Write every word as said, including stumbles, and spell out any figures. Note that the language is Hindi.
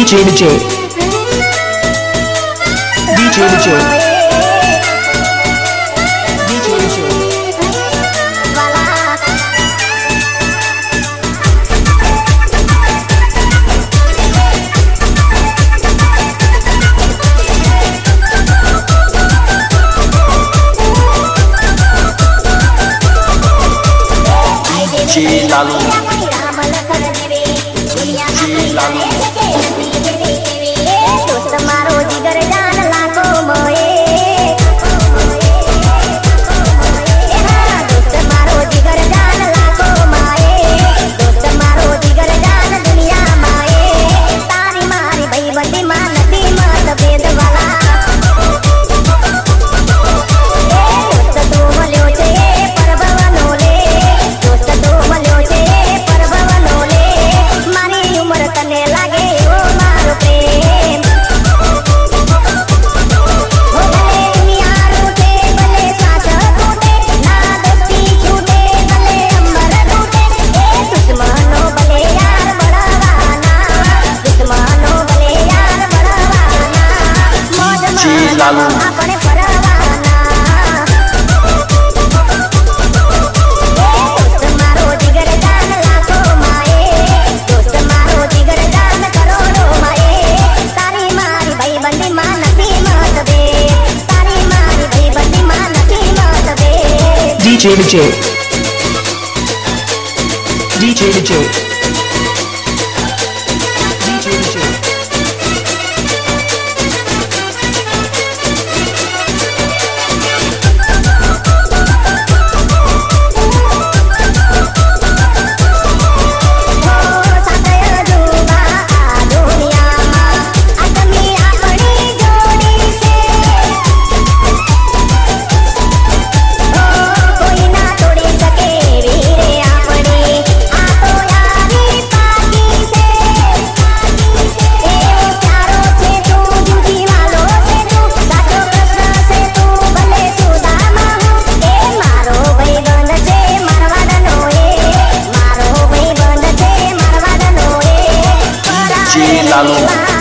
डीजे डीजे डीजे डीजे जी लालू जी लालू दोस्त मारो जिगर जान लाखो मोए दोस्त मारो जिगर जान लाखो माए दोस्त मारो जिगर जान दुनिया माए तारी मारी भाई बंदी मां नदी मत भेद वाला दोस्त तू मल्यो छे परभव नोले दोस्त तू मल्यो छे परभव नोले मारी उम्र तने लागे ओ मारो प्रेम हो भले दुनिया रूठे भले साथ टूटे ना दोस्ती छूटे भले अमर टूटे ए दुश्मनो भले यार बड़वाना दुश्मनो भले यार बड़वाना मौज मानो अपने परवाना दोस्त मारो जिगर जान लाखो माए दोस्त मारो जिगर जान करोड़ो माए तारी मारी भाई बंदी मां नथी मत दे तारी मारी भाई बंदी मां नथी मत दे DJ DJ DJ DJ DJ DJ सातय जुबा आ दुनियाમાં આદમી આપણી જોડી છે કોઈ ના તોડી શકે વીરે આપણી આ તો યારી પાકી છે એ પ્યારો છે તું જુદી વાલો છે તું સાચો કૃષ્ણ છે તું ભલે સુદામા હું એ મારો ભાઈબંધ છે મારવાડનો એ મારો ભાઈબંધ છે મારવાડનો એ जी लालू પરાણે